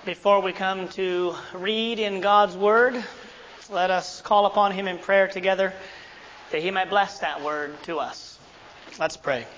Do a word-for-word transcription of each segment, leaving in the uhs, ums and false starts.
Before we come to read in God's Word, let us call upon Him in prayer together that He might bless that Word to us. Let's pray.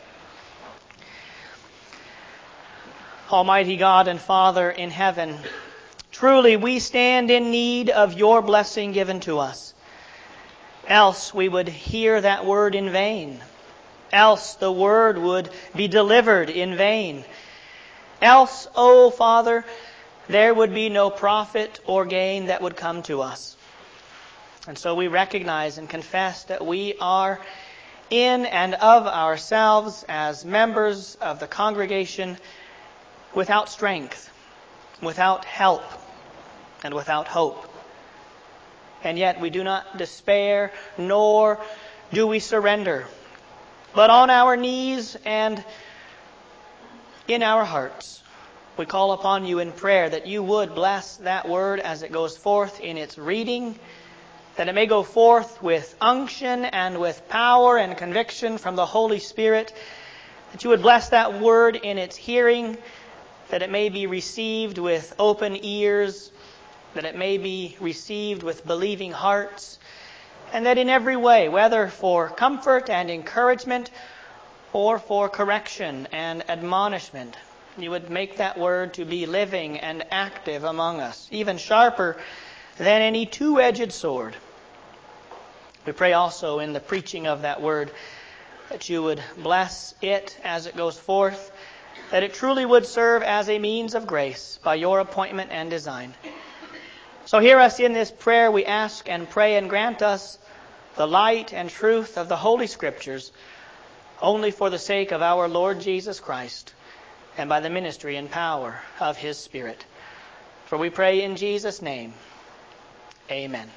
Almighty God and Father in heaven, truly we stand in need of Your blessing given to us. Else we would hear that Word in vain. Else the Word would be delivered in vain. Else, O Father, there would be no profit or gain that would come to us. And so we recognize and confess that we are in and of ourselves as members of the congregation without strength, without help, and without hope. And yet we do not despair, nor do we surrender, but on our knees and in our hearts, we call upon You in prayer that You would bless that Word as it goes forth in its reading, that it may go forth with unction and with power and conviction from the Holy Spirit, that You would bless that Word in its hearing, that it may be received with open ears, that it may be received with believing hearts, and that in every way, whether for comfort and encouragement or for correction and admonishment, You would make that Word to be living and active among us, even sharper than any two-edged sword. We pray also in the preaching of that Word that You would bless it as it goes forth, that it truly would serve as a means of grace by Your appointment and design. So hear us in this prayer, we ask and pray, and grant us the light and truth of the Holy Scriptures, only for the sake of our Lord Jesus Christ, and by the ministry and power of His Spirit. For we pray in Jesus' name. Amen.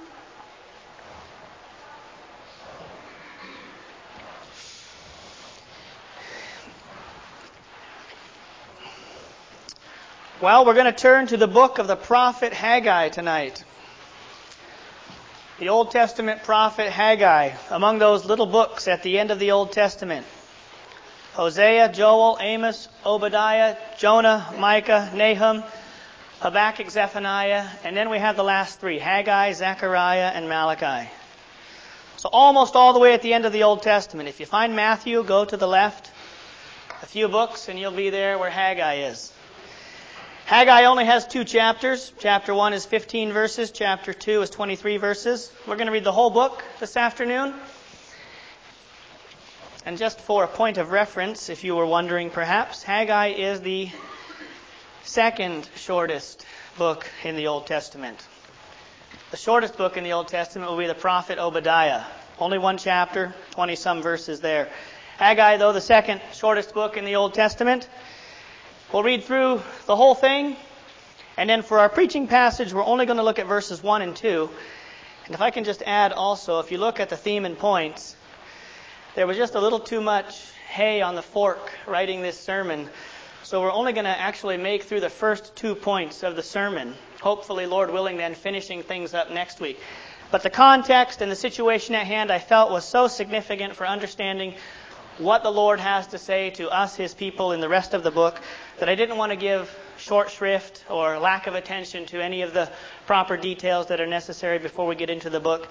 Well, we're going to turn to the book of the prophet Haggai tonight. The Old Testament prophet Haggai, among those little books at the end of the Old Testament. Hosea, Joel, Amos, Obadiah, Jonah, Micah, Nahum, Habakkuk, Zephaniah, and then we have the last three, Haggai, Zechariah, and Malachi. So almost all the way at the end of the Old Testament. If you find Matthew, go to the left a few books and you'll be there where Haggai is. Haggai only has two chapters. Chapter one is fifteen verses. Chapter two is twenty-three verses. We're going to read the whole book this afternoon. And just for a point of reference, if you were wondering perhaps, Haggai is the second shortest book in the Old Testament. The shortest book in the Old Testament will be the prophet Obadiah. Only one chapter, twenty-some verses there. Haggai, though the second shortest book in the Old Testament, we'll read through the whole thing. And then for our preaching passage, we're only going to look at verses one and two. And if I can just add also, if you look at the theme and points, there was just a little too much hay on the fork writing this sermon. So we're only going to actually make through the first two points of the sermon. Hopefully, Lord willing, then finishing things up next week. But the context and the situation at hand I felt was so significant for understanding what the Lord has to say to us, His people, in the rest of the book, that I didn't want to give short shrift or lack of attention to any of the proper details that are necessary before we get into the book.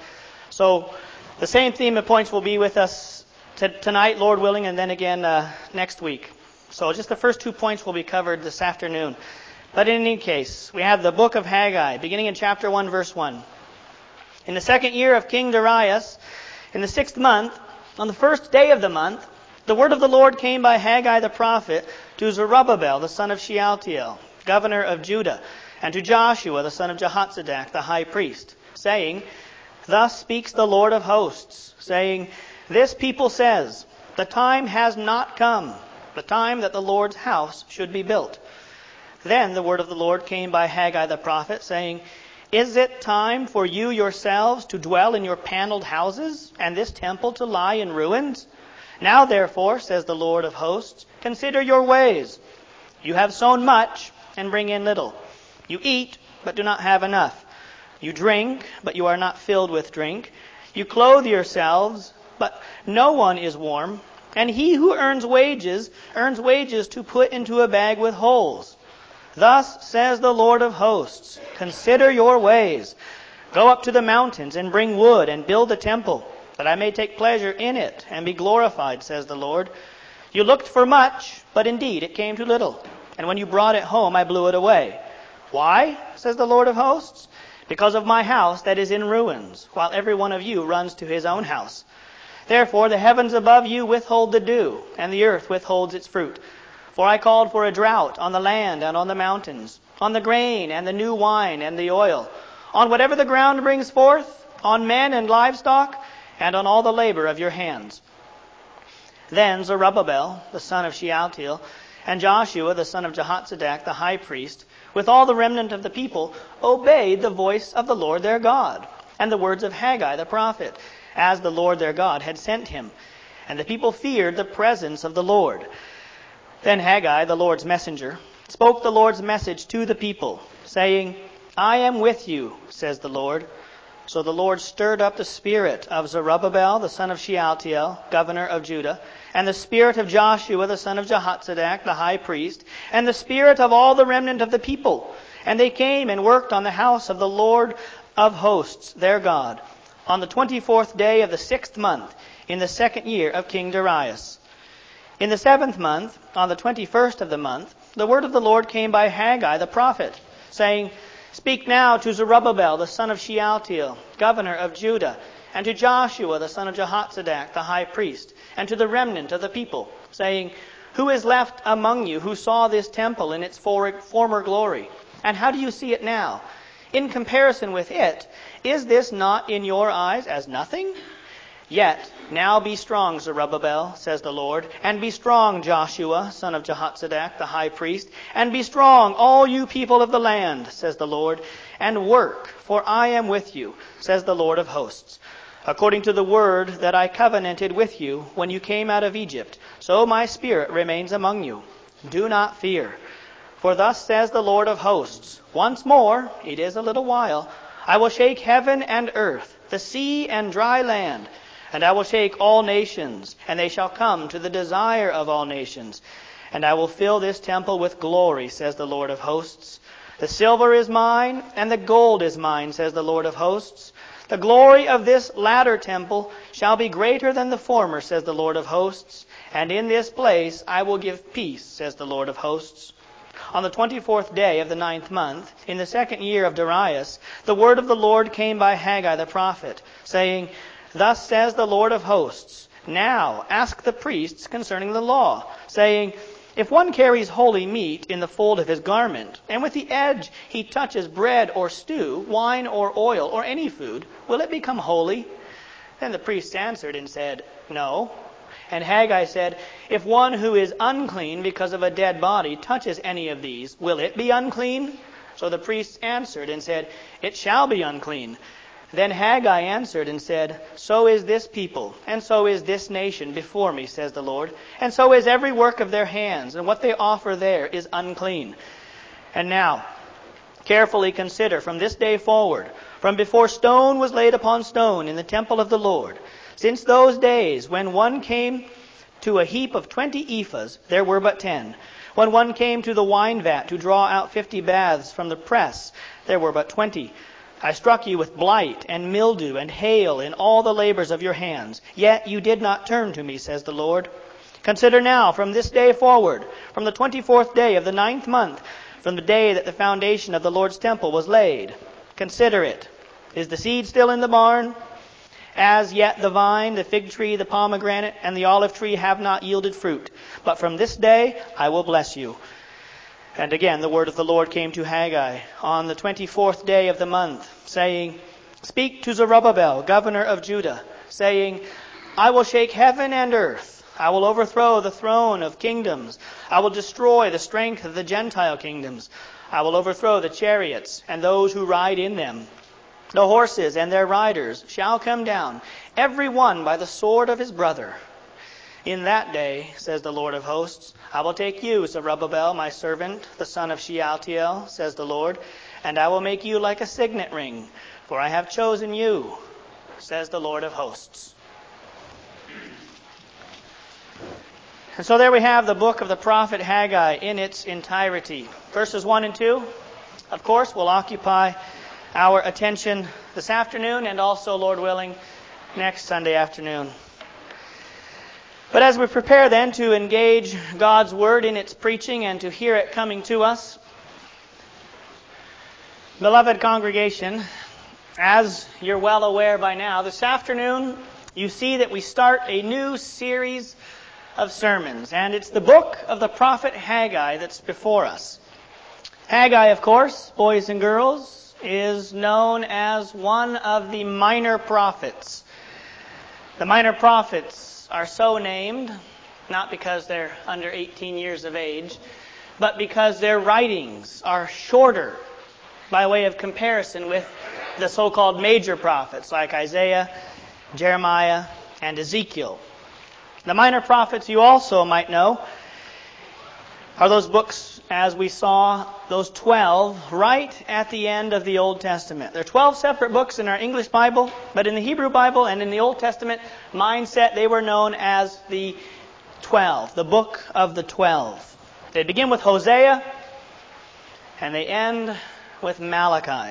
So the same theme and points will be with us t- tonight, Lord willing, and then again uh, next week. So just the first two points will be covered this afternoon. But in any case, we have the book of Haggai, beginning in chapter one, verse one. In the second year of King Darius, in the sixth month, on the first day of the month, the word of the Lord came by Haggai the prophet to Zerubbabel, the son of Shealtiel, governor of Judah, and to Joshua, the son of Jehozadak, the high priest, saying, Thus speaks the Lord of hosts, saying, This people says, The time has not come, the time that the Lord's house should be built. Then the word of the Lord came by Haggai the prophet, saying, Is it time for you yourselves to dwell in your paneled houses, and this temple to lie in ruins? Now therefore, says the Lord of hosts, consider your ways. You have sown much, and bring in little. You eat, but do not have enough. You drink, but you are not filled with drink. You clothe yourselves, but no one is warm. And he who earns wages, earns wages to put into a bag with holes. Thus says the Lord of hosts, consider your ways. Go up to the mountains and bring wood and build a temple, that I may take pleasure in it and be glorified, says the Lord. You looked for much, but indeed it came to little. And when you brought it home, I blew it away. Why, says the Lord of hosts? Because of my house that is in ruins, while every one of you runs to his own house. Therefore the heavens above you withhold the dew, and the earth withholds its fruit. For I called for a drought on the land and on the mountains, on the grain and the new wine and the oil, on whatever the ground brings forth, on men and livestock, and on all the labor of your hands. Then Zerubbabel, the son of Shealtiel, and Joshua, the son of Jehozadak, the high priest, with all the remnant of the people, obeyed the voice of the Lord their God, and the words of Haggai the prophet, as the Lord their God had sent him. And the people feared the presence of the Lord. Then Haggai, the Lord's messenger, spoke the Lord's message to the people, saying, I am with you, says the Lord. So the Lord stirred up the spirit of Zerubbabel, the son of Shealtiel, governor of Judah, and the spirit of Joshua, the son of Jehozadak, the high priest, and the spirit of all the remnant of the people. And they came and worked on the house of the Lord of hosts, their God, on the twenty-fourth day of the sixth month, in the second year of King Darius. In the seventh month, on the twenty-first of the month, the word of the Lord came by Haggai the prophet, saying, Speak now to Zerubbabel, the son of Shealtiel, governor of Judah, and to Joshua, the son of Jehozadak, the high priest, and to the remnant of the people, saying, Who is left among you who saw this temple in its former glory? And how do you see it now? In comparison with it, is this not in your eyes as nothing? Yet, now be strong, Zerubbabel, says the Lord, and be strong, Joshua, son of Jehozadak, the high priest, and be strong, all you people of the land, says the Lord, and work, for I am with you, says the Lord of hosts. According to the word that I covenanted with you when you came out of Egypt, so my spirit remains among you. Do not fear. For thus says the Lord of hosts, once more, it is a little while, I will shake heaven and earth, the sea and dry land, and I will shake all nations, and they shall come to the desire of all nations. And I will fill this temple with glory, says the Lord of hosts. The silver is mine, and the gold is mine, says the Lord of hosts. The glory of this latter temple shall be greater than the former, says the Lord of hosts. And in this place I will give peace, says the Lord of hosts. On the twenty-fourth day of the ninth month, in the second year of Darius, the word of the Lord came by Haggai the prophet, saying, Thus says the Lord of hosts, Now ask the priests concerning the law, saying, If one carries holy meat in the fold of his garment, and with the edge he touches bread or stew, wine or oil, or any food, will it become holy? Then the priests answered and said, No. And Haggai said, If one who is unclean because of a dead body touches any of these, will it be unclean? So the priests answered and said, It shall be unclean. Then Haggai answered and said, So is this people, and so is this nation before me, says the Lord, and so is every work of their hands, and what they offer there is unclean. And now, carefully consider from this day forward, from before stone was laid upon stone in the temple of the Lord, since those days when one came to a heap of twenty ephahs, there were but ten. When one came to the wine vat to draw out fifty baths from the press, there were but twenty. I struck you with blight and mildew and hail in all the labors of your hands. Yet you did not turn to me, says the Lord. Consider now from this day forward, from the twenty-fourth day of the ninth month, from the day that the foundation of the Lord's temple was laid. Consider it. Is the seed still in the barn? As yet the vine, the fig tree, the pomegranate, and the olive tree have not yielded fruit. But from this day I will bless you. And again the word of the Lord came to Haggai on the twenty-fourth day of the month, saying, Speak to Zerubbabel, governor of Judah, saying, I will shake heaven and earth. I will overthrow the throne of kingdoms. I will destroy the strength of the Gentile kingdoms. I will overthrow the chariots and those who ride in them. The horses and their riders shall come down, every one by the sword of his brother. In that day, says the Lord of hosts, I will take you, Zerubbabel, my servant, the son of Shealtiel, says the Lord, and I will make you like a signet ring, for I have chosen you, says the Lord of hosts. And so there we have the book of the prophet Haggai in its entirety. Verses one and two, of course, will occupy our attention this afternoon and also, Lord willing, next Sunday afternoon. But as we prepare then to engage God's Word in its preaching and to hear it coming to us, beloved congregation, as you're well aware by now, this afternoon you see that we start a new series of sermons, and it's the book of the prophet Haggai that's before us. Haggai, of course, boys and girls, is known as one of the minor prophets. The minor prophets are so named, not because they're under eighteen years of age, but because their writings are shorter by way of comparison with the so-called major prophets like Isaiah, Jeremiah, and Ezekiel. The minor prophets, you also might know, are those books, as we saw, those twelve, right at the end of the Old Testament. There are twelve separate books in our English Bible, but in the Hebrew Bible and in the Old Testament mindset, they were known as the twelve, the book of the twelve. They begin with Hosea, and they end with Malachi.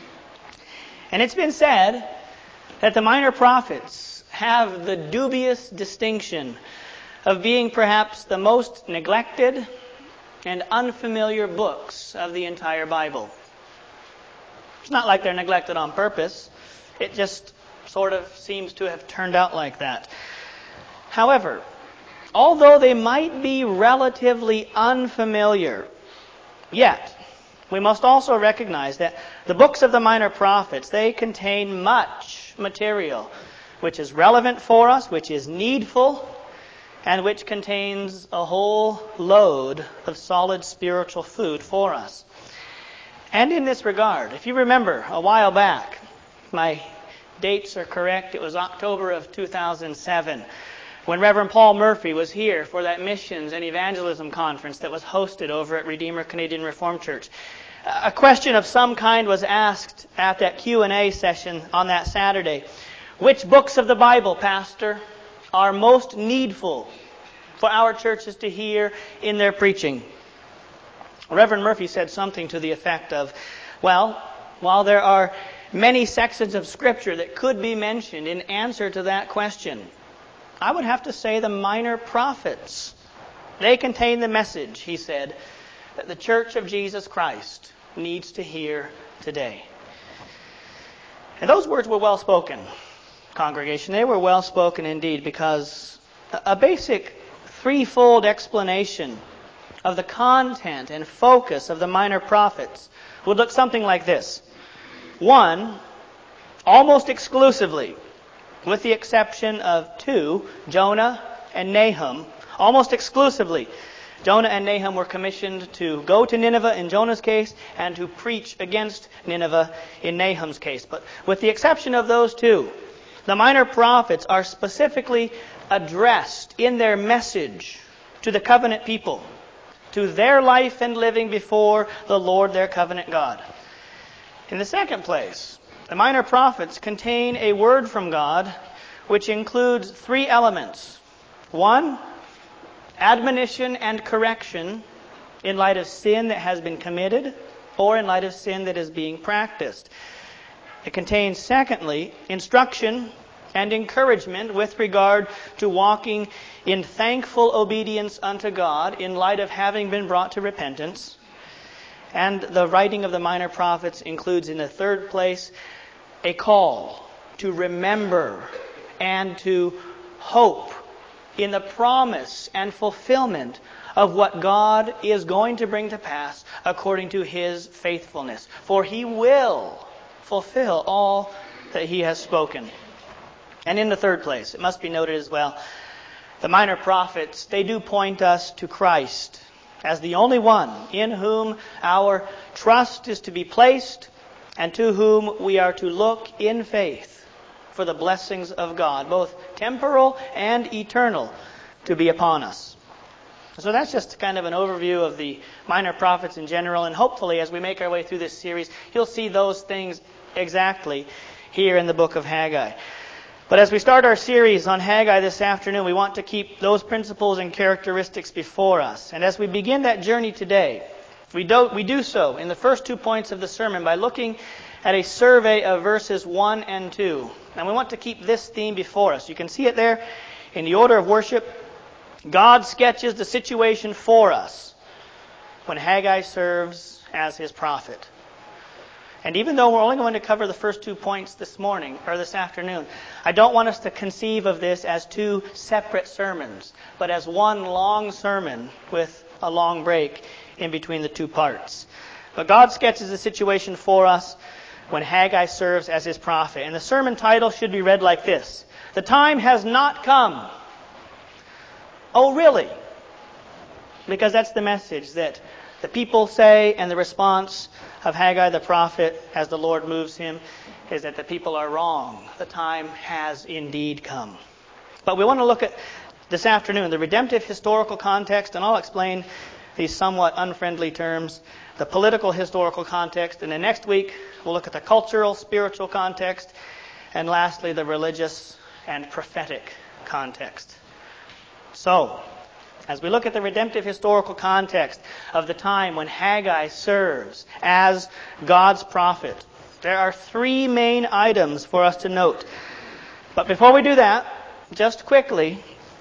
And it's been said that the minor prophets have the dubious distinction of being perhaps the most neglected and unfamiliar books of the entire Bible. It's not like they're neglected on purpose. It just sort of seems to have turned out like that. However, although they might be relatively unfamiliar, yet we must also recognize that the books of the minor prophets, they contain much material which is relevant for us, which is needful, and which contains a whole load of solid spiritual food for us. And in this regard, if you remember a while back, my dates are correct, it was October of two thousand seven, when Reverend Paul Murphy was here for that missions and evangelism conference that was hosted over at Redeemer Canadian Reformed Church. A question of some kind was asked at that Q and A session on that Saturday. Which books of the Bible, Pastor, are most needful for our churches to hear in their preaching? Reverend Murphy said something to the effect of, well, while there are many sections of Scripture that could be mentioned in answer to that question, I would have to say the minor prophets. They contain the message, he said, that the Church of Jesus Christ needs to hear today. And those words were well spoken, congregation. They were well spoken indeed, because a basic threefold explanation of the content and focus of the minor prophets would look something like this. One, almost exclusively, with the exception of two, Jonah and Nahum, almost exclusively, Jonah and Nahum were commissioned to go to Nineveh in Jonah's case and to preach against Nineveh in Nahum's case. But with the exception of those two, the minor prophets are specifically addressed in their message to the covenant people, to their life and living before the Lord, their covenant God. In the second place, the minor prophets contain a word from God which includes three elements. One, admonition and correction in light of sin that has been committed or in light of sin that is being practiced. It contains, secondly, instruction and encouragement with regard to walking in thankful obedience unto God in light of having been brought to repentance. And the writing of the minor prophets includes, in the third place, a call to remember and to hope in the promise and fulfillment of what God is going to bring to pass according to His faithfulness. For He will fulfill all that He has spoken. And in the third place, it must be noted as well, the minor prophets, they do point us to Christ as the only one in whom our trust is to be placed and to whom we are to look in faith for the blessings of God, both temporal and eternal, to be upon us. So that's just kind of an overview of the minor prophets in general, and hopefully as we make our way through this series, you'll see those things exactly here in the book of Haggai. But as we start our series on Haggai this afternoon, we want to keep those principles and characteristics before us. And as we begin that journey today, we do, we do so in the first two points of the sermon by looking at a survey of verses one and two. And we want to keep this theme before us. You can see it there in the order of worship. God sketches the situation for us when Haggai serves as his prophet. And even though we're only going to cover the first two points this morning, or this afternoon, I don't want us to conceive of this as two separate sermons, but as one long sermon with a long break in between the two parts. But God sketches the situation for us when Haggai serves as his prophet. And the sermon title should be read like this: The time has not come. Oh, really? Because that's the message that the people say, and the response of Haggai the prophet as the Lord moves him is that the people are wrong. The time has indeed come. But we want to look at this afternoon the redemptive historical context, and I'll explain these somewhat unfriendly terms, the political historical context, and then next week we'll look at the cultural, spiritual context, and lastly the religious and prophetic context. So, as we look at the redemptive historical context of the time when Haggai serves as God's prophet, there are three main items for us to note. But before we do that, just quickly,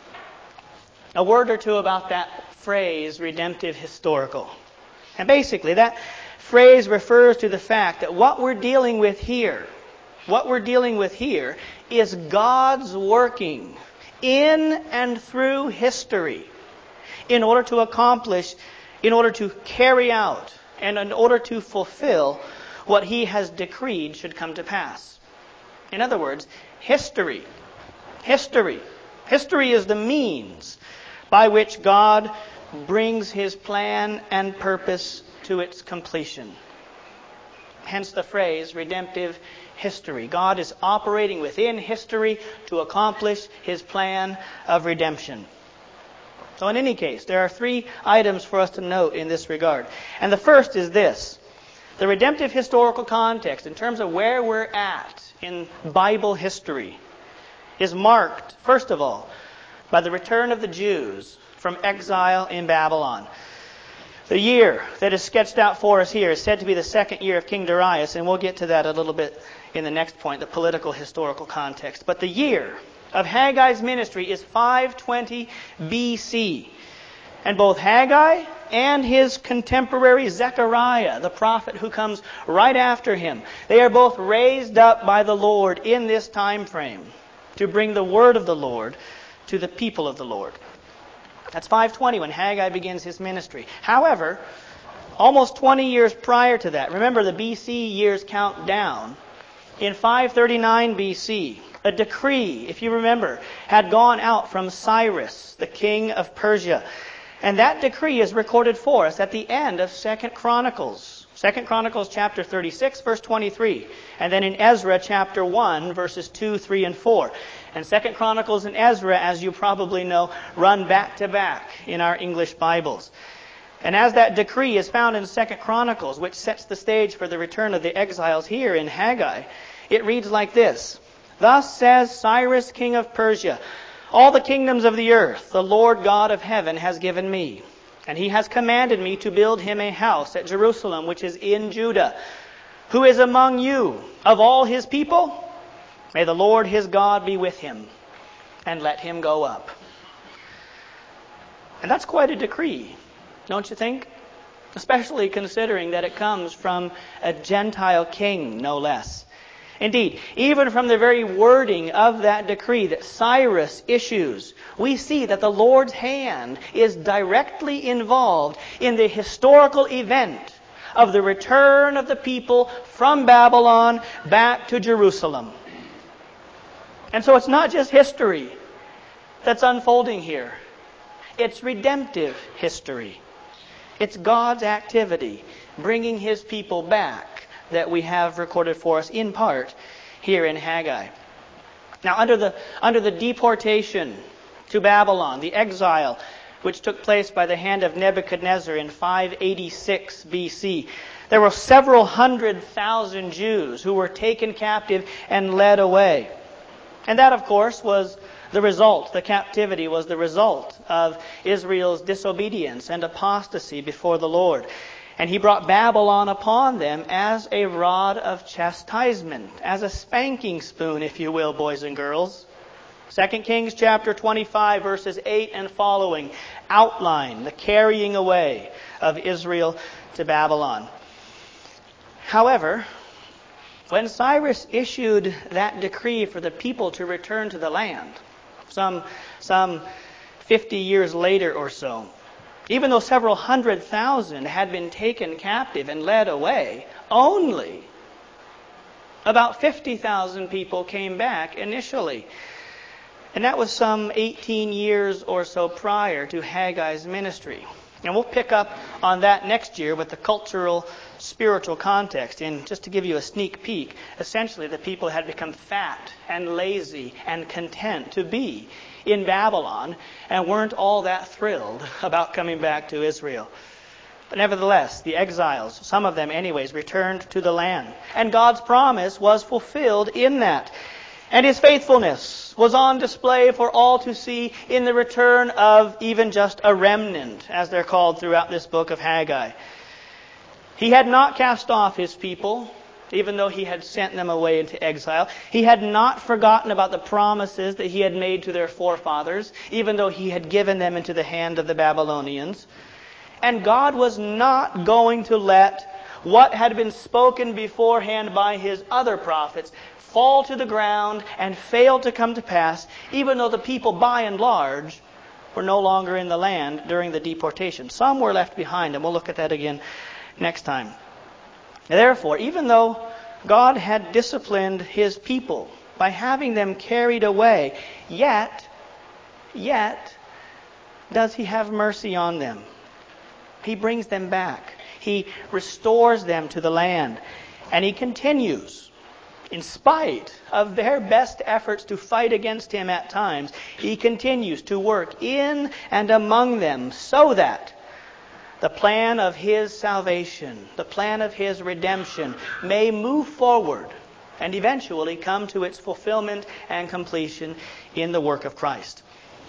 a word or two about that phrase, redemptive historical. And basically, that phrase refers to the fact that what we're dealing with here, what we're dealing with here is God's working in and through history in order to accomplish, in order to carry out, and in order to fulfill what He has decreed should come to pass. In other words, history. History. History is the means by which God brings His plan and purpose to its completion. Hence the phrase, redemptive history. God is operating within history to accomplish His plan of redemption. So in any case, there are three items for us to note in this regard. And the first is this: the redemptive historical context, in terms of where we're at in Bible history, is marked, first of all, by the return of the Jews from exile in Babylon. The year that is sketched out for us here is said to be the second year of King Darius, and we'll get to that a little bit in the next point, the political historical context. But the year of Haggai's ministry is five twenty B C. And both Haggai and his contemporary Zechariah, the prophet who comes right after him, they are both raised up by the Lord in this time frame to bring the word of the Lord to the people of the Lord. That's five twenty when Haggai begins his ministry. However, almost twenty years prior to that, remember the B C years count down, in five thirty-nine B C, a decree, if you remember, had gone out from Cyrus, the king of Persia. And that decree is recorded for us at the end of Second Chronicles. Second Chronicles chapter thirty-six, verse twenty-three. And then in Ezra chapter one, verses two, three, and four. And Second Chronicles and Ezra, as you probably know, run back to back in our English Bibles. And as that decree is found in Second Chronicles, which sets the stage for the return of the exiles here in Haggai, it reads like this: Thus says Cyrus, king of Persia, all the kingdoms of the earth the Lord God of heaven has given me. And He has commanded me to build Him a house at Jerusalem, which is in Judah. Who is among you of all His people? May the Lord His God be with him, and let him go up. And that's quite a decree, don't you think? Especially considering that it comes from a Gentile king, no less. Indeed, even from the very wording of that decree that Cyrus issues, we see that the Lord's hand is directly involved in the historical event of the return of the people from Babylon back to Jerusalem. And so it's not just history that's unfolding here. It's redemptive history. It's God's activity bringing His people back that we have recorded for us in part here in Haggai. Now, under the under the deportation to Babylon, the exile which took place by the hand of Nebuchadnezzar in five eighty-six B C, there were several hundred thousand Jews who were taken captive and led away. And that, of course, was the result. The captivity was the result of Israel's disobedience and apostasy before the Lord. And he brought Babylon upon them as a rod of chastisement, as a spanking spoon, if you will, boys and girls. Second Kings chapter twenty-five, verses eight and following, outline the carrying away of Israel to Babylon. However, when Cyrus issued that decree for the people to return to the land, some, some fifty years later or so, even though several hundred thousand had been taken captive and led away, only about fifty thousand people came back initially. And that was some eighteen years or so prior to Haggai's ministry. And we'll pick up on that next year with the cultural, spiritual context. And just to give you a sneak peek, essentially the people had become fat and lazy and content to be in Babylon and weren't all that thrilled about coming back to Israel. But nevertheless, the exiles, some of them anyways, returned to the land. And God's promise was fulfilled in that. And His faithfulness was on display for all to see in the return of even just a remnant, as they're called throughout this book of Haggai. He had not cast off His people, even though He had sent them away into exile. He had not forgotten about the promises that He had made to their forefathers, even though He had given them into the hand of the Babylonians. And God was not going to let what had been spoken beforehand by His other prophets fall to the ground and fail to come to pass, even though the people by and large were no longer in the land during the deportation. Some were left behind, and we'll look at that again next time. Therefore, even though God had disciplined His people by having them carried away, yet, yet, does He have mercy on them. He brings them back. He restores them to the land. And He continues, in spite of their best efforts to fight against Him at times, He continues to work in and among them so that the plan of His salvation, the plan of His redemption, may move forward and eventually come to its fulfillment and completion in the work of Christ.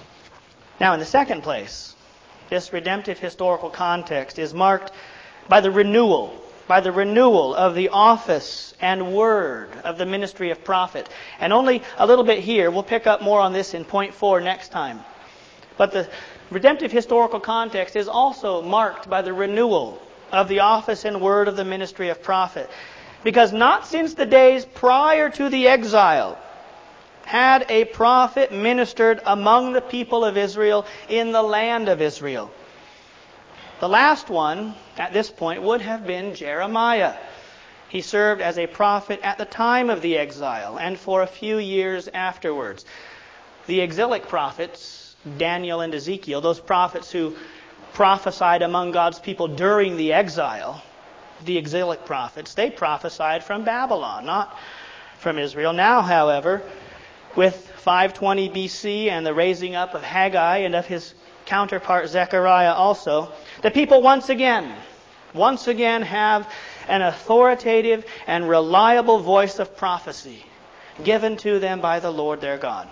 Now, in the second place, this redemptive historical context is marked by the renewal, by the renewal of the office and word of the ministry of prophet. And only a little bit here. We'll pick up more on this in point four next time. But the redemptive historical context is also marked by the renewal of the office and word of the ministry of prophet. Because not since the days prior to the exile had a prophet ministered among the people of Israel in the land of Israel. The last one at this point would have been Jeremiah. He served as a prophet at the time of the exile and for a few years afterwards. The exilic prophets, Daniel and Ezekiel, those prophets who prophesied among God's people during the exile, the exilic prophets, they prophesied from Babylon, not from Israel. Now, however, with five twenty B C and the raising up of Haggai and of his counterpart Zechariah also, the people once again, once again have an authoritative and reliable voice of prophecy given to them by the Lord their God.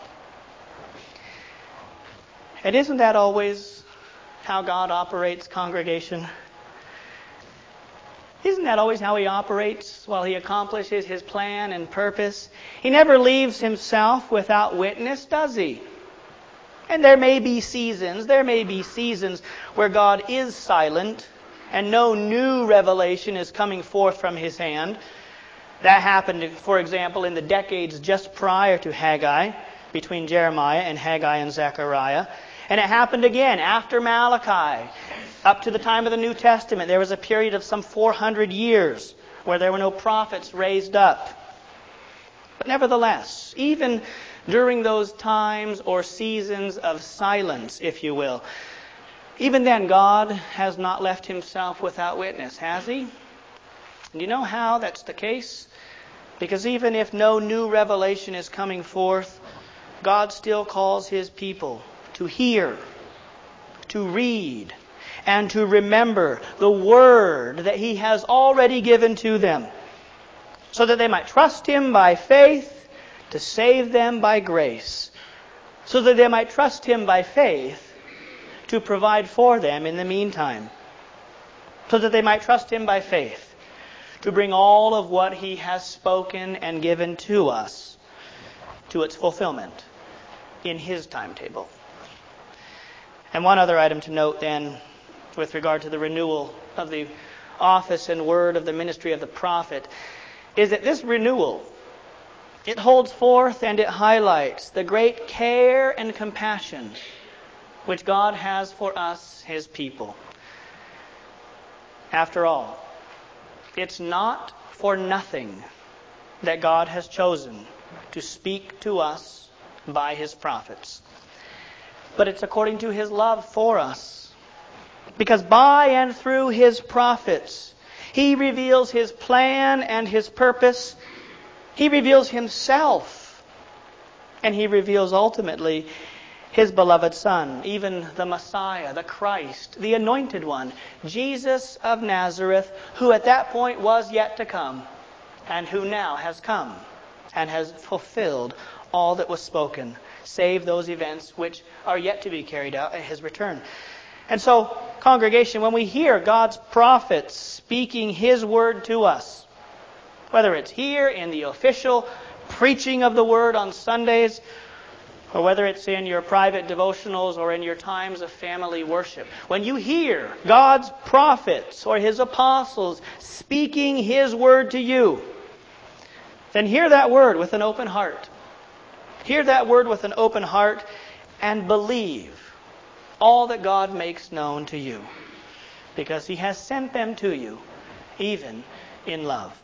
And isn't that always how God operates, congregation? Isn't that always how He operates while He accomplishes His plan and purpose? He never leaves Himself without witness, does He? And there may be seasons, there may be seasons where God is silent and no new revelation is coming forth from His hand. That happened, for example, in the decades just prior to Haggai, between Jeremiah and Haggai and Zechariah. And it happened again after Malachi. Up to the time of the New Testament, there was a period of some four hundred years where there were no prophets raised up. But nevertheless, even during those times or seasons of silence, if you will, even then God has not left Himself without witness, has He? Do you know how that's the case? Because even if no new revelation is coming forth, God still calls His people to hear, to read, and to remember the word that He has already given to them, so that they might trust Him by faith to save them by grace, so that they might trust Him by faith to provide for them in the meantime. So that they might trust Him by faith to bring all of what He has spoken and given to us to its fulfillment in His timetable. And one other item to note then, with regard to the renewal of the office and word of the ministry of the prophet, is that this renewal, it holds forth and it highlights the great care and compassion which God has for us, His people. After all, it's not for nothing that God has chosen to speak to us by His prophets. But it's according to His love for us. Because by and through His prophets, He reveals His plan and His purpose. He reveals Himself. And He reveals ultimately His beloved Son, even the Messiah, the Christ, the Anointed One, Jesus of Nazareth, who at that point was yet to come, and who now has come and has fulfilled all that was spoken, save those events which are yet to be carried out at His return. And so, congregation, when we hear God's prophets speaking His word to us, whether it's here in the official preaching of the word on Sundays, or whether it's in your private devotionals or in your times of family worship, when you hear God's prophets or His apostles speaking His word to you, then hear that word with an open heart. Hear that word with an open heart and believe all that God makes known to you, because He has sent them to you, even in love.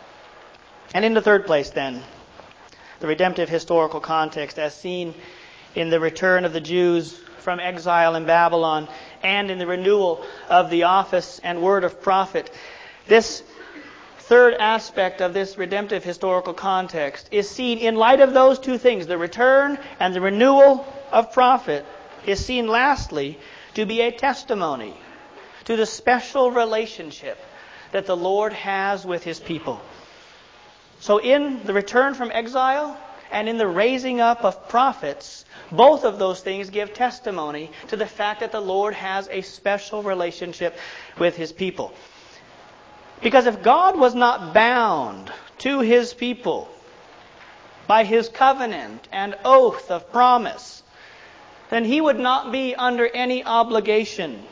And in the third place then, the redemptive historical context as seen in the return of the Jews from exile in Babylon and in the renewal of the office and word of prophet. This third aspect of this redemptive historical context is seen in light of those two things, the return and the renewal of prophet, is seen lastly to be a testimony to the special relationship that the Lord has with His people. So in the return from exile and in the raising up of prophets, both of those things give testimony to the fact that the Lord has a special relationship with His people. Because if God was not bound to His people by His covenant and oath of promise, then He would not be under any obligation.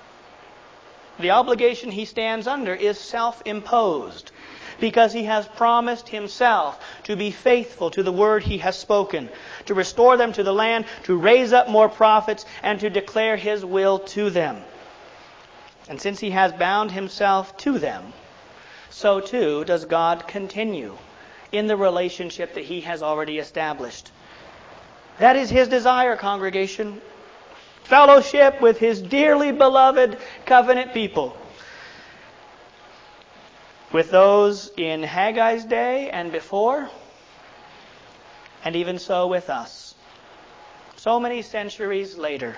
The obligation He stands under is self-imposed, because He has promised Himself to be faithful to the word He has spoken, to restore them to the land, to raise up more prophets, and to declare His will to them. And since He has bound Himself to them, so too does God continue in the relationship that He has already established. That is His desire, congregation. Fellowship with His dearly beloved covenant people. With those in Haggai's day and before, and even so with us, so many centuries later.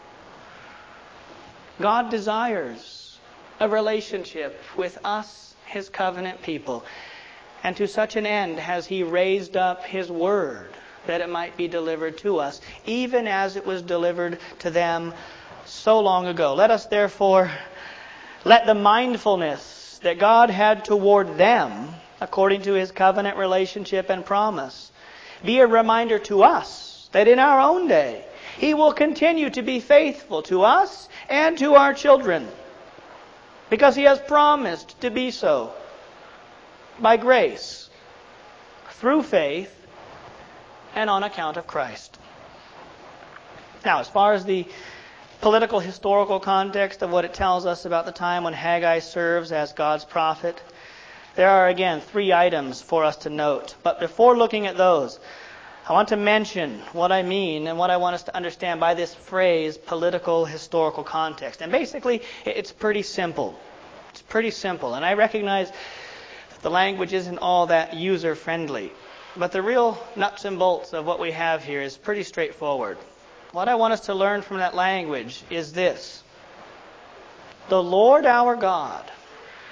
God desires a relationship with us, His covenant people, and to such an end has He raised up His word, that it might be delivered to us, even as it was delivered to them so long ago. Let us therefore let the mindfulness that God had toward them, according to His covenant relationship and promise, be a reminder to us that in our own day He will continue to be faithful to us and to our children, because He has promised to be so by grace, through faith, and on account of Christ. Now, as far as the political historical context of what it tells us about the time when Haggai serves as God's prophet, there are again three items for us to note. But before looking at those, I want to mention what I mean and what I want us to understand by this phrase, political historical context. And basically, it's pretty simple. It's pretty simple. And I recognize that the language isn't all that user-friendly. But the real nuts and bolts of what we have here is pretty straightforward. What I want us to learn from that language is this. The Lord our God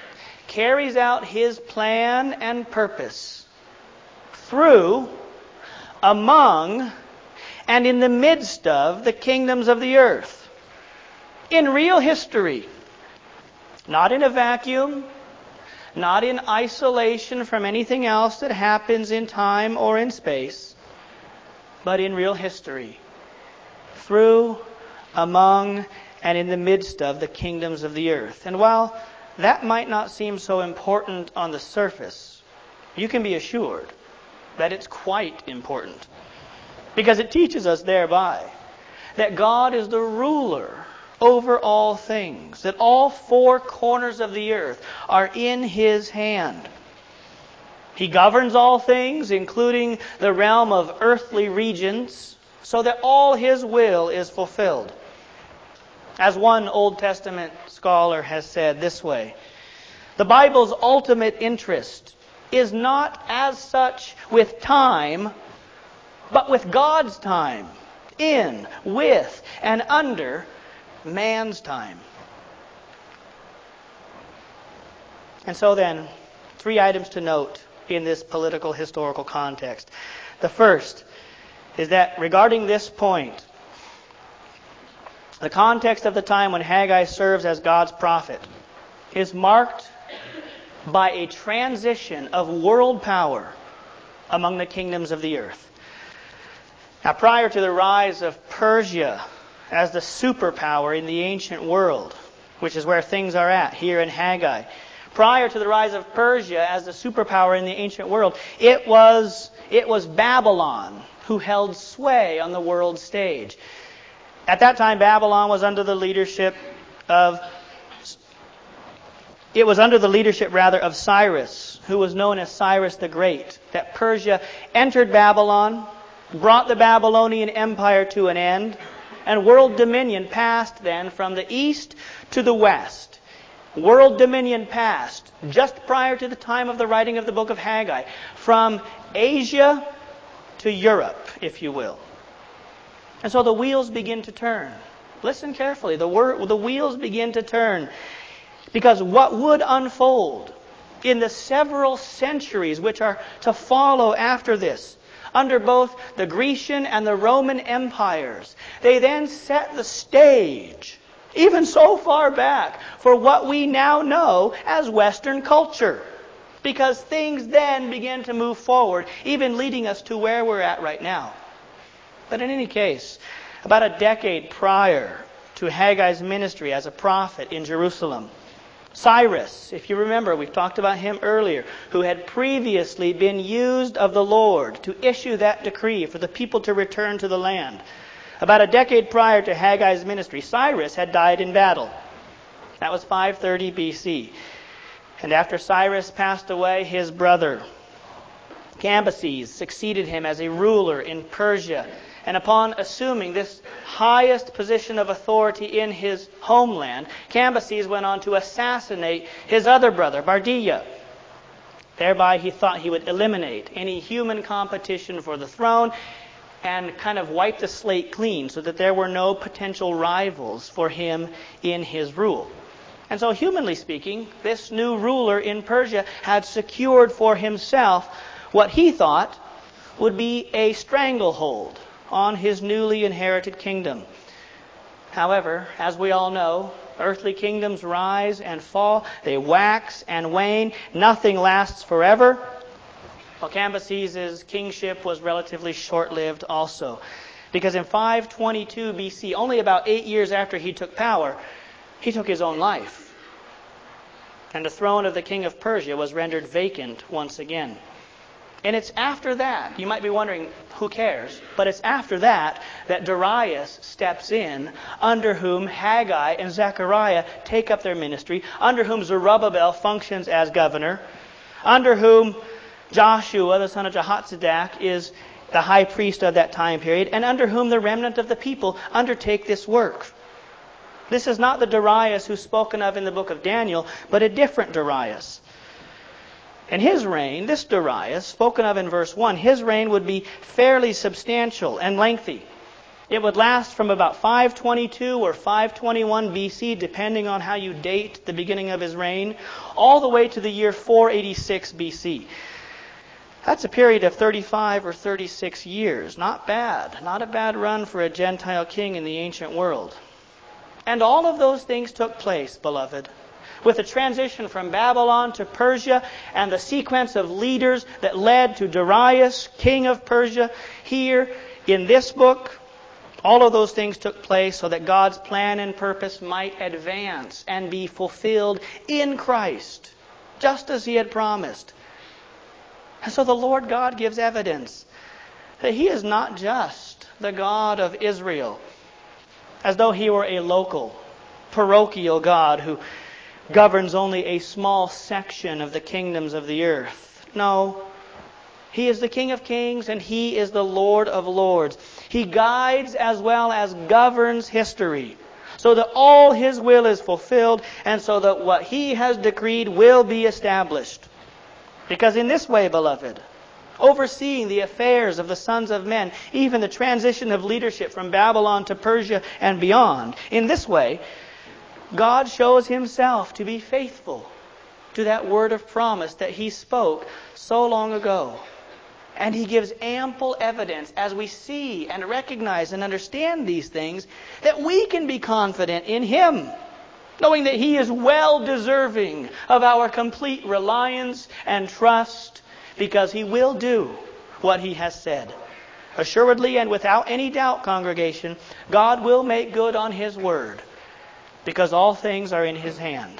carries out His plan and purpose through among and in the midst of the kingdoms of the earth. In real history. Not in a vacuum. Not in isolation from anything else that happens in time or in space. But in real history. Through, among, and in the midst of the kingdoms of the earth. And while that might not seem so important on the surface, you can be assured that it's quite important. Because it teaches us thereby that God is the ruler over all things, that all four corners of the earth are in His hand. He governs all things, including the realm of earthly regions, so that all His will is fulfilled. As one Old Testament scholar has said this way, the Bible's ultimate interest is not as such with time, but with God's time, in, with, and under man's time. And so then, three items to note in this political historical context. The first is that regarding this point, the context of the time when Haggai serves as God's prophet is marked by a transition of world power among the kingdoms of the earth. Now, prior to the rise of Persia as the superpower in the ancient world, which is where things are at here in Haggai, prior to the rise of Persia as the superpower in the ancient world, it was, it was Babylon who held sway on the world stage. At that time, Babylon was under the leadership of, it was under the leadership rather of Cyrus, who was known as Cyrus the Great. That Persia entered Babylon, brought the Babylonian Empire to an end, and world dominion passed then from the east to the west. World dominion passed just prior to the time of the writing of the book of Haggai, from Asia to Europe, if you will. And so the wheels begin to turn. Listen carefully. The, wor- the wheels begin to turn. Because what would unfold in the several centuries which are to follow after this, under both the Grecian and the Roman empires, they then set the stage, even so far back, for what we now know as Western culture. Because things then begin to move forward, even leading us to where we're at right now. But in any case, about a decade prior to Haggai's ministry as a prophet in Jerusalem, Cyrus, if you remember, we've talked about him earlier, who had previously been used of the Lord to issue that decree for the people to return to the land. About a decade prior to Haggai's ministry, Cyrus had died in battle. That was five thirty B C. And after Cyrus passed away, his brother Cambyses succeeded him as a ruler in Persia. And upon assuming this highest position of authority in his homeland, Cambyses went on to assassinate his other brother, Bardiya. Thereby he thought he would eliminate any human competition for the throne and kind of wipe the slate clean so that there were no potential rivals for him in his rule. And so, humanly speaking, this new ruler in Persia had secured for himself what he thought would be a stranglehold on his newly inherited kingdom. However, as we all know, earthly kingdoms rise and fall. They wax and wane. Nothing lasts forever. Well, Cambyses' kingship was relatively short-lived also. Because in five twenty-two B C, only about eight years after he took power, he took his own life. And the throne of the king of Persia was rendered vacant once again. And it's after that, you might be wondering, who cares? But it's after that that Darius steps in, under whom Haggai and Zechariah take up their ministry, under whom Zerubbabel functions as governor, under whom Joshua, the son of Jehozadak, is the high priest of that time period, and under whom the remnant of the people undertake this work. This is not the Darius who's spoken of in the book of Daniel, but a different Darius. And his reign, this Darius, spoken of in verse one, his reign would be fairly substantial and lengthy. It would last from about five twenty-two or five twenty-one B C, depending on how you date the beginning of his reign, all the way to the year four eighty-six B C. That's a period of thirty-five or thirty-six years. Not bad. Not a bad run for a Gentile king in the ancient world. And all of those things took place, beloved, with the transition from Babylon to Persia and the sequence of leaders that led to Darius, king of Persia. Here in this book, all of those things took place so that God's plan and purpose might advance and be fulfilled in Christ, just as He had promised. And so the Lord God gives evidence that He is not just the God of Israel, as though He were a local, parochial God who governs only a small section of the kingdoms of the earth. No, He is the King of kings and He is the Lord of lords. He guides as well as governs history, so that all His will is fulfilled and so that what He has decreed will be established. Because in this way, beloved, overseeing the affairs of the sons of men, even the transition of leadership from Babylon to Persia and beyond, in this way, God shows Himself to be faithful to that word of promise that He spoke so long ago. And He gives ample evidence as we see and recognize and understand these things that we can be confident in Him, knowing that He is well deserving of our complete reliance and trust, because He will do what He has said. Assuredly and without any doubt, congregation, God will make good on His word, because all things are in His hand.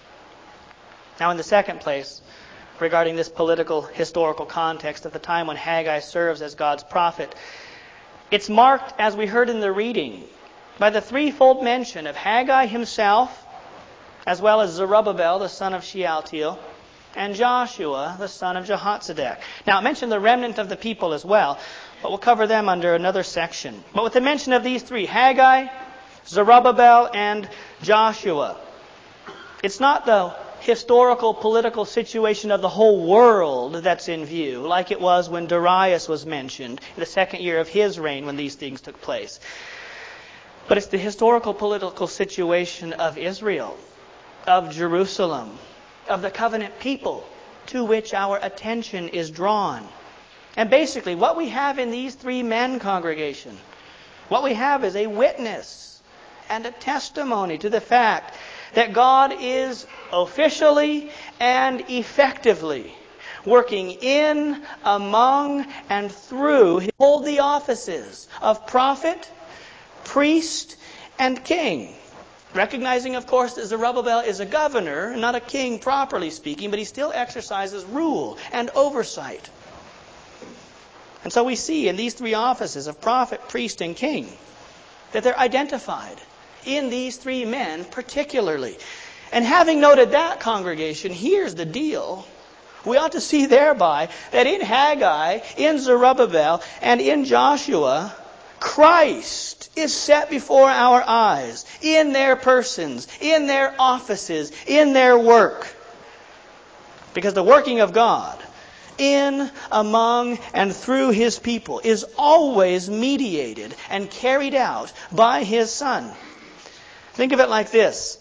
Now, in the second place, regarding this political, historical context of the time when Haggai serves as God's prophet, it's marked, as we heard in the reading, by the threefold mention of Haggai himself, as well as Zerubbabel, the son of Shealtiel, and Joshua, the son of Jehozadak. Now, I mentioned the remnant of the people as well, but we'll cover them under another section. But with the mention of these three, Haggai, Zerubbabel, and Joshua, it's not the historical political situation of the whole world that's in view, like it was when Darius was mentioned in the second year of his reign when these things took place. But it's the historical political situation of Israel, of Jerusalem, of the covenant people to which our attention is drawn. And basically, what we have in these three men, congregation, what we have is a witness and a testimony to the fact that God is officially and effectively working in, among, and through hold the offices of prophet, priest, and king. Recognizing, of course, that Zerubbabel is a governor, not a king properly speaking, but he still exercises rule and oversight. And so we see in these three offices of prophet, priest, and king that they're identified in these three men particularly. And having noted that, congregation, here's the deal. We ought to see thereby that in Haggai, in Zerubbabel, and in Joshua, Christ is set before our eyes in their persons, in their offices, in their work. Because the working of God in, among, and through His people is always mediated and carried out by His Son. Think of it like this.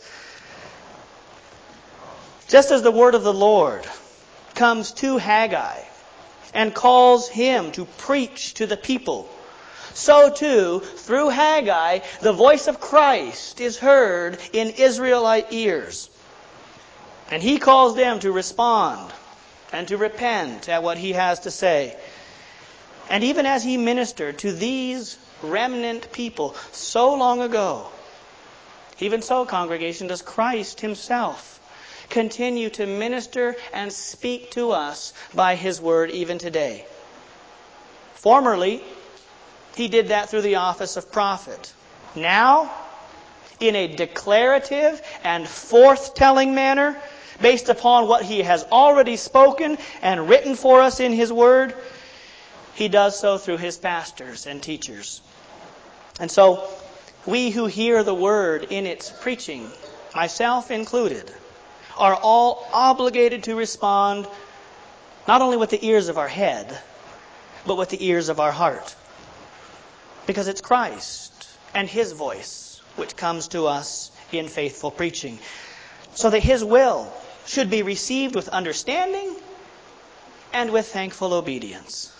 Just as the word of the Lord comes to Haggai and calls him to preach to the people, so too, through Haggai, the voice of Christ is heard in Israelite ears. And he calls them to respond and to repent at what he has to say. And even as he ministered to these remnant people so long ago, even so, congregation, does Christ Himself continue to minister and speak to us by His word even today. Formerly, He did that through the office of prophet. Now, in a declarative and forth-telling manner, based upon what He has already spoken and written for us in His word, He does so through His pastors and teachers. And so, we who hear the word in its preaching, myself included, are all obligated to respond not only with the ears of our head, but with the ears of our heart. Because it's Christ and His voice which comes to us in faithful preaching. So that His will should be received with understanding and with thankful obedience.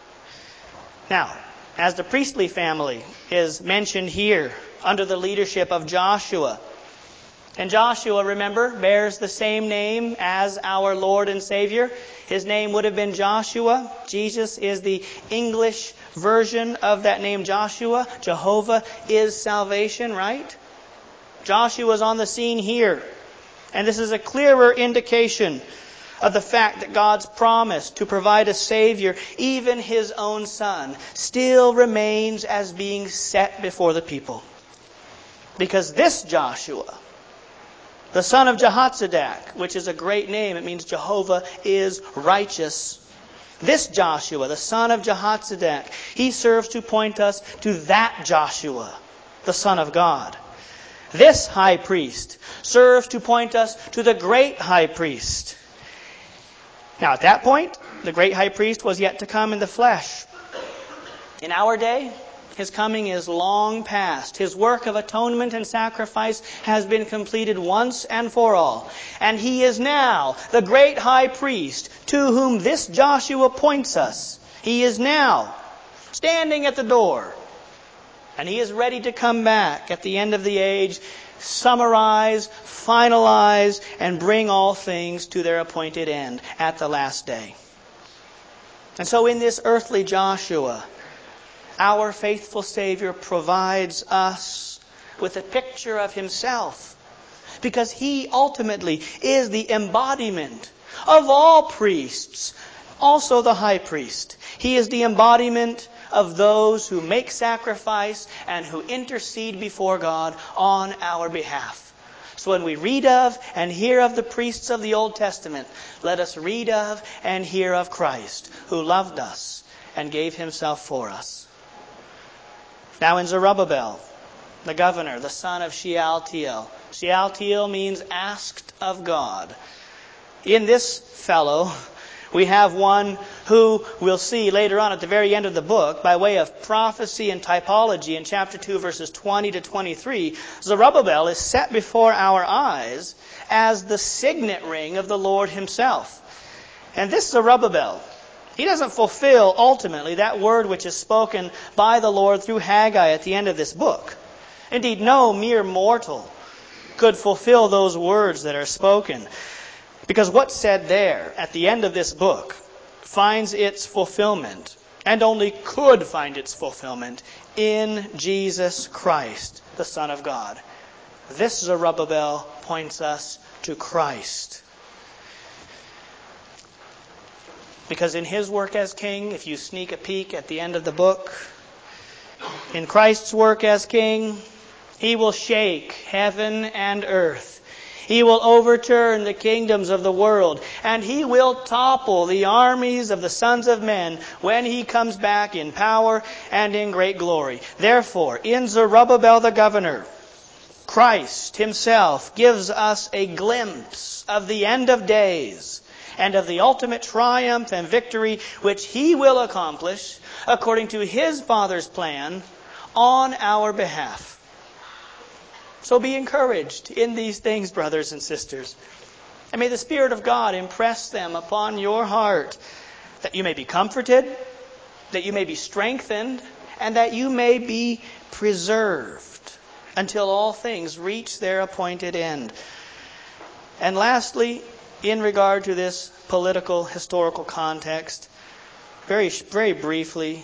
Now, as the priestly family is mentioned here under the leadership of Joshua, and Joshua, remember, bears the same name as our Lord and Savior. His name would have been Joshua. Jesus is the English version of that name Joshua. Jehovah is salvation, right? Joshua is on the scene here. And this is a clearer indication of the fact that God's promise to provide a Savior, even His own Son, still remains as being set before the people. Because this Joshua, the son of Jehozadak, which is a great name, it means Jehovah is righteous. This Joshua, the son of Jehozadak, he serves to point us to that Joshua, the Son of God. This high priest serves to point us to the great high priest. Now at that point, the great high priest was yet to come in the flesh. In our day, His coming is long past. His work of atonement and sacrifice has been completed once and for all. And He is now the great high priest to whom this Joshua points us. He is now standing at the door. And He is ready to come back at the end of the age, summarize, finalize, and bring all things to their appointed end at the last day. And so in this earthly Joshua, our faithful Savior provides us with a picture of Himself, because He ultimately is the embodiment of all priests, also the high priest. He is the embodiment of those who make sacrifice and who intercede before God on our behalf. So when we read of and hear of the priests of the Old Testament, let us read of and hear of Christ, who loved us and gave Himself for us. Now in Zerubbabel, the governor, the son of Shealtiel. Shealtiel means asked of God. In this fellow, we have one who we'll see later on at the very end of the book, by way of prophecy and typology in chapter two, verses twenty to twenty-three, Zerubbabel is set before our eyes as the signet ring of the Lord Himself. And this Zerubbabel, he doesn't fulfill, ultimately, that word which is spoken by the Lord through Haggai at the end of this book. Indeed, no mere mortal could fulfill those words that are spoken. Because what's said there at the end of this book finds its fulfillment, and only could find its fulfillment, in Jesus Christ, the Son of God. This Zerubbabel points us to Christ. Because in His work as King, if you sneak a peek at the end of the book, in Christ's work as King, He will shake heaven and earth. He will overturn the kingdoms of the world, and He will topple the armies of the sons of men when He comes back in power and in great glory. Therefore, in Zerubbabel the governor, Christ Himself gives us a glimpse of the end of days, and of the ultimate triumph and victory which He will accomplish according to His Father's plan on our behalf. So be encouraged in these things, brothers and sisters. And may the Spirit of God impress them upon your heart, that you may be comforted, that you may be strengthened, and that you may be preserved until all things reach their appointed end. And lastly, in regard to this political, historical context, very, very briefly,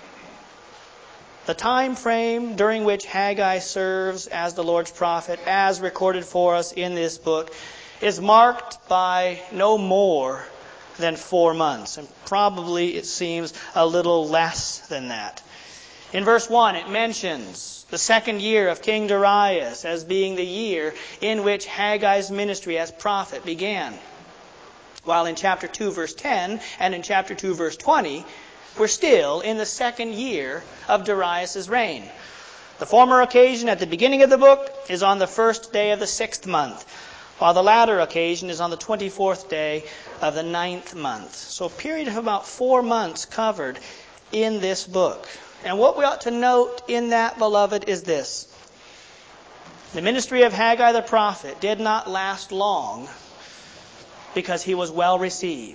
the time frame during which Haggai serves as the Lord's prophet, as recorded for us in this book, is marked by no more than four months. And probably, it seems, a little less than that. In verse one, it mentions the second year of King Darius as being the year in which Haggai's ministry as prophet began. While in chapter two, verse ten, and in chapter two, verse twenty, we're still in the second year of Darius' reign. The former occasion at the beginning of the book is on the first day of the sixth month, while the latter occasion is on the twenty-fourth day of the ninth month. So a period of about four months covered in this book. And what we ought to note in that, beloved, is this. The ministry of Haggai the prophet did not last long because he was well received.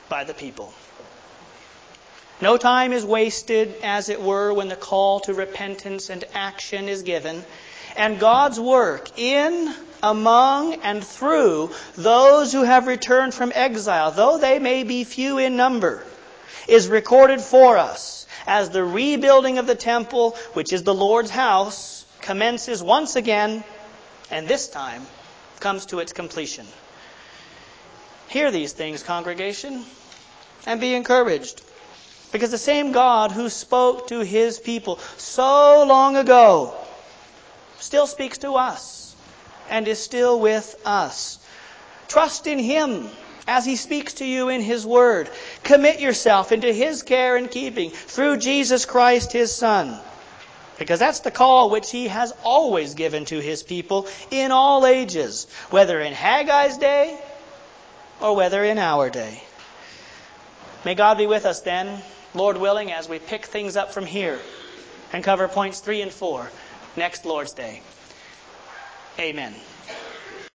by the people. No time is wasted, as it were, when the call to repentance and action is given, and God's work in, among, and through those who have returned from exile, though they may be few in number, is recorded for us as the rebuilding of the temple, which is the Lord's house, commences once again, and this time comes to its completion. Hear these things, congregation, and be encouraged. Because the same God who spoke to His people so long ago still speaks to us and is still with us. Trust in Him as He speaks to you in His Word. Commit yourself into His care and keeping through Jesus Christ, His Son. Because that's the call which He has always given to His people in all ages, whether in Haggai's day or whether in our day. May God be with us then, Lord willing, as we pick things up from here and cover points three and four next Lord's Day. Amen.